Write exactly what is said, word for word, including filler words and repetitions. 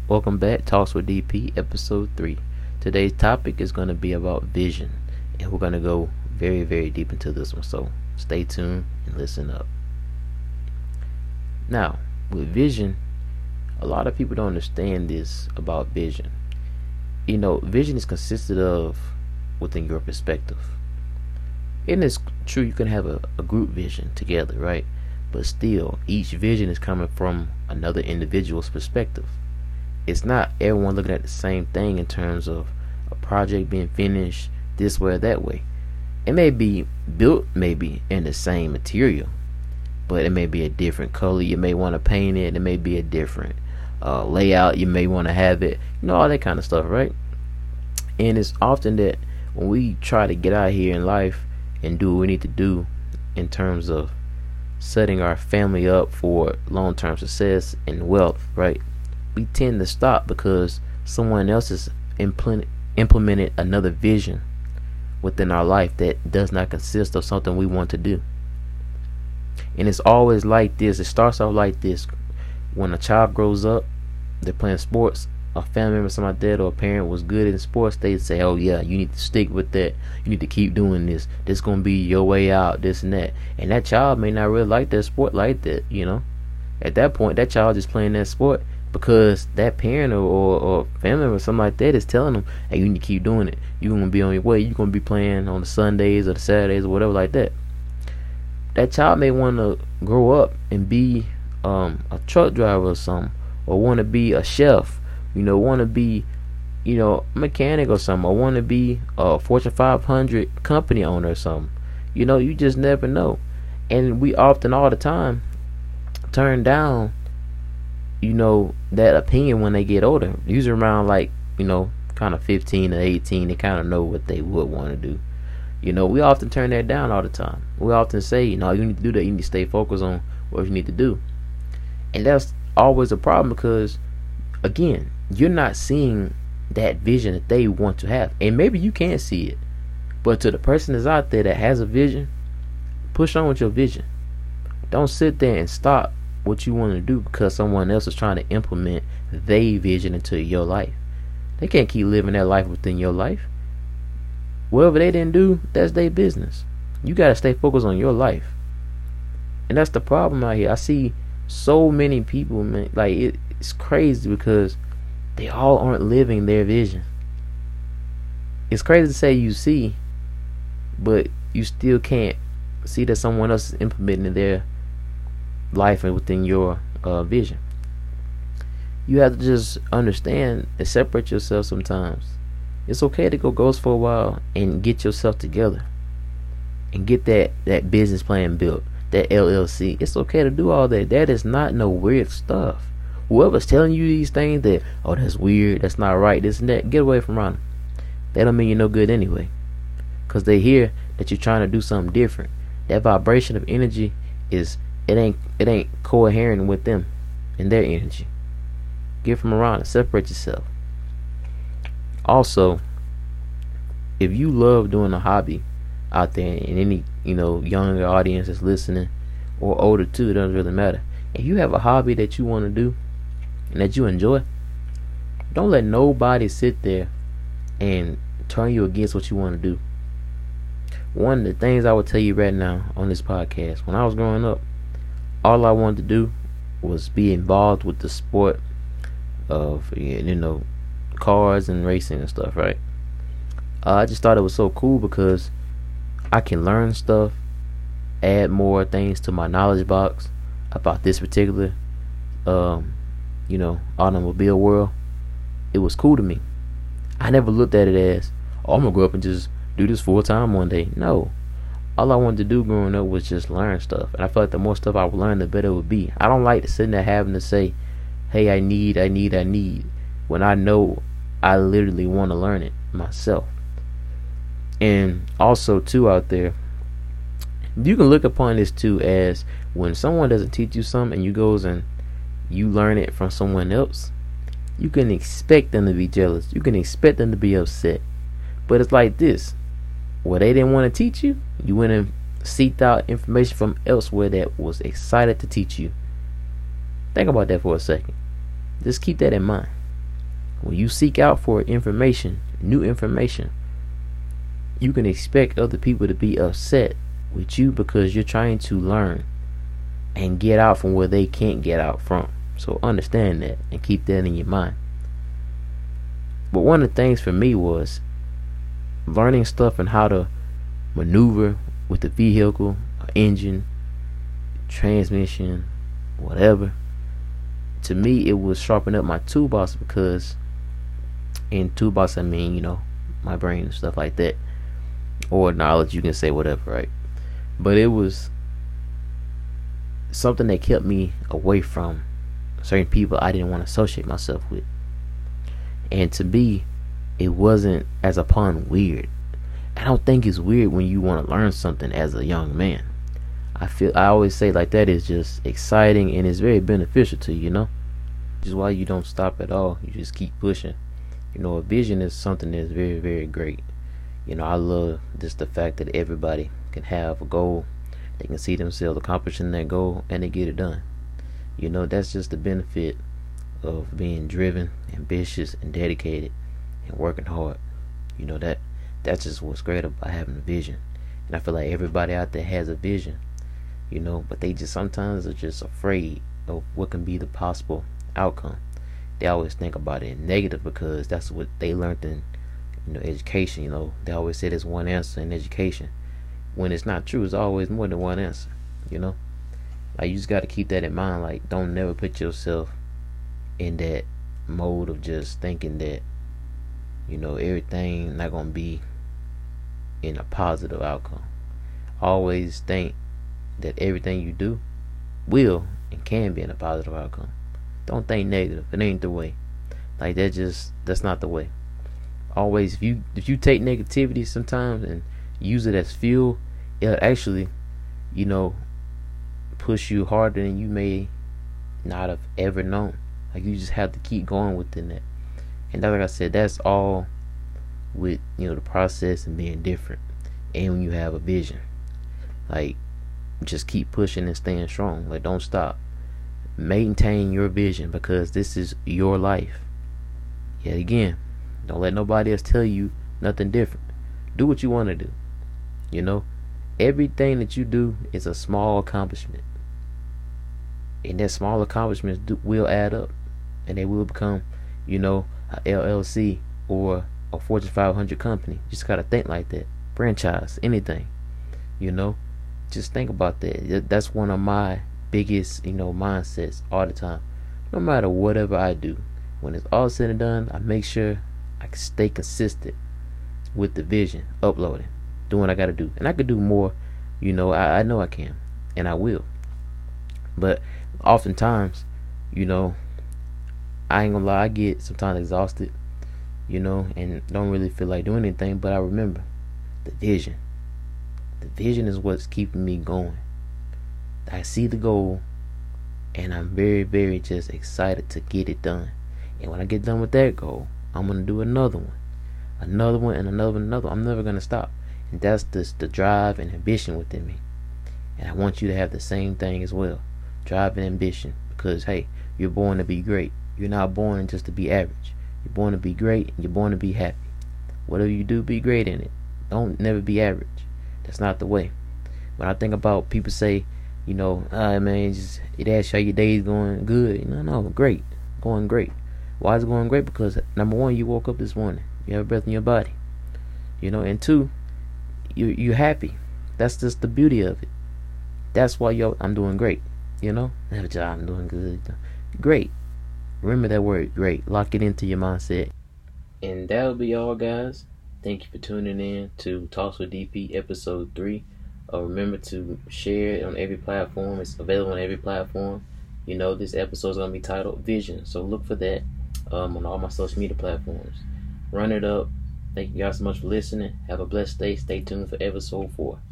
Welcome back, Talks with D P, episode three. Today's topic is going to be about vision, and we're going to go very, very deep into this one, so stay tuned and listen up. Now, with vision, a lot of people don't understand this about vision. You know, vision is consisted of within your perspective. And it's true you can have a, a group vision together, right? But still, each vision is coming from another individual's perspective. It's not everyone looking at the same thing in terms of a project being finished this way or that way. It may be built maybe in the same material, but it may be a different color. You may want to paint it. It may be a different uh, layout. You may want to have it, you know, all that kind of stuff, right? And it's often that when we try to get out here in life and do what we need to do in terms of setting our family up for long-term success and wealth, right? We tend to stop because someone else has implement, implemented another vision within our life that does not consist of something we want to do. And it's always like this. It starts off like this. When a child grows up, they're playing sports, a family member, something like that, or a parent was good in sports, they say, oh yeah, you need to stick with that. You need to keep doing this. This is going to be your way out, this and that. And that child may not really like that sport like that, you know. At that point, that child is playing that sport because that parent or, or, or family member or something like that is telling them, hey, you need to keep doing it. You're going to be on your way. You're going to be playing on the Sundays or the Saturdays or whatever like that. That child may want to grow up and be um, a truck driver or something, or want to be a chef, you know, want to be, you know, a mechanic or something, or want to be a Fortune five hundred company owner or something. You know, you just never know. And we often, all the time, turn down, you know, that opinion when they get older. Usually around like, you know, kind of fifteen or eighteen, they kind of know what they would want to do. You know, we often turn that down all the time. We often say, you know, you need to do that. You need to stay focused on what you need to do. And that's always a problem because, again, you're not seeing that vision that they want to have. And maybe you can't see it. But to the person that's out there that has a vision, push on with your vision. Don't sit there and stop what you want to do because someone else is trying to implement their vision into your life. They can't keep living their life within your life. Whatever they didn't do, that's their business. You got to stay focused on your life. And that's the problem out here. I see so many people, man, like it, it's crazy because they all aren't living their vision. It's crazy to say you see, but you still can't see that someone else is implementing their life and within your uh, vision. You have to just understand and separate yourself sometimes. It's okay to go ghost for a while and get yourself together and get that, that business plan built, that L L C. It's okay to do all that. That is not no weird stuff. Whoever's telling you these things that, oh, that's weird, that's not right, this and that, get away from around them. That don't mean you're no good anyway. Because they hear that you're trying to do something different. That vibration of energy is, it ain't it ain't coherent with them and their energy. Get from around and separate yourself. Also, if you love doing a hobby out there, and any, you know, younger audience is listening, or older too, it doesn't really matter. If you have a hobby that you want to do and that you enjoy, don't let nobody sit there and turn you against what you want to do. One of the things I would tell you right now on this podcast, when I was growing up, all I wanted to do was be involved with the sport of, you know, cars and racing and stuff, right? Uh, I just thought it was so cool because I can learn stuff, add more things to my knowledge box about this particular, um, you know, automobile world. It was cool to me. I never looked at it as, oh, I'm gonna grow up and just do this full time one day. No, all I wanted to do growing up was just learn stuff, and I felt like the more stuff I would learn, the better it would be. I don't like sitting there having to say, hey, I need, I need, I need, when I know I literally want to learn it myself. And also too, out there, you can look upon this too as when someone doesn't teach you something and you goes and you learn it from someone else, you can expect them to be jealous. You can expect them to be upset. But it's like this. Well, they didn't want to teach you. You went and seeked out information from elsewhere that was excited to teach you. Think about that for a second. Just keep that in mind. When you seek out for information, new information, you can expect other people to be upset with you because you're trying to learn and get out from where they can't get out from. So understand that and keep that in your mind. But one of the things for me was learning stuff and how to maneuver with the vehicle, engine, transmission, whatever. To me, it was sharpening up my toolbox, because in toolbox I mean, you know, my brain and stuff like that, or knowledge, you can say whatever, right? But it was something that kept me away from certain people I didn't want to associate myself with. And to me, it wasn't as upon weird. I don't think it's weird when you want to learn something as a young man. I feel I always say like that is just exciting and it's very beneficial to you, you know. Just why you don't stop at all. You just keep pushing. You know, a vision is something that's very, very great. You know, I love just the fact that everybody can have a goal. They can see themselves accomplishing that goal and they get it done. You know, that's just the benefit of being driven, ambitious, and dedicated, and working hard. You know, that that's just what's great about having a vision. And I feel like everybody out there has a vision, you know, but they just sometimes are just afraid of what can be the possible outcome. They always think about it in negative because that's what they learned in, you know, education. You know, they always say there's one answer in education. When it's not true, it's always more than one answer, you know. Like, you just got to keep that in mind. Like, don't never put yourself in that mode of just thinking that, you know, everything not going to be in a positive outcome. Always think that everything you do will and can be in a positive outcome. Don't think negative. It ain't the way. Like, that just, that's not the way. Always, if you if you take negativity sometimes and use it as fuel, it'll actually, you know, push you harder than you may not have ever known. Like, you just have to keep going within that. And like I said, that's all with, you know, the process and being different. And when you have a vision, like, just keep pushing and staying strong. Like, don't stop. Maintain your vision, because this is your life. Yet again, don't let nobody else tell you nothing different. Do what you want to do. You know, everything that you do is a small accomplishment, and that small accomplishments do, will add up, and they will become, you know, a L L C or a Fortune five hundred company. You just gotta think like that. Franchise, anything, you know. Just think about that. That's one of my biggest, you know, mindsets all the time. No matter whatever I do, when it's all said and done, I make sure I can stay consistent with the vision, uploading, doing what I gotta do. And I could do more, you know, I, I know I can, and I will. But oftentimes, you know, I ain't gonna lie, I get sometimes exhausted, you know, and don't really feel like doing anything. But I remember the vision. The vision is what's keeping me going. I see the goal, and I'm very, very just excited to get it done. And when I get done with that goal, I'm gonna do another one, another one, and another one, another one. I'm never gonna stop. And that's just the drive and ambition within me. And I want you to have the same thing as well. Drive and ambition. Because, hey, you're born to be great. You're not born just to be average. You're born to be great, and you're born to be happy. Whatever you do, be great in it. Don't never be average. That's not the way. When I think about people say, you know, ah, man, just, it asks how your day's going good. No, no, great. Going great. Why is it going great? Because, number one, you woke up this morning. You have breath in your body. You know, and two, you, you're happy. That's just the beauty of it. That's why yo, I'm doing great. You know, I have a job, I'm doing good. Great. Remember that word, great. Lock it into your mindset. And that'll be all, guys. Thank you for tuning in to Talks with D P episode three. Uh, remember to share it on every platform. It's available on every platform. You know, this episode is going to be titled Vision. So look for that um, on all my social media platforms. Run it up. Thank you guys so much for listening. Have a blessed day. Stay tuned for episode four.